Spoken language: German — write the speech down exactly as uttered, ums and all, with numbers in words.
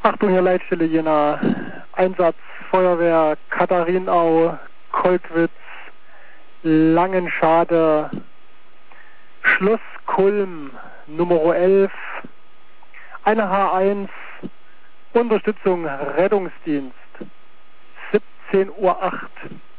Achtung, hier Leitstelle Jena. Einsatz Feuerwehr Katharinau, Kolkwitz, Langenschade, Schloss Kulm, Nummer elf, eine H eins, Unterstützung Rettungsdienst, siebzehn Uhr acht.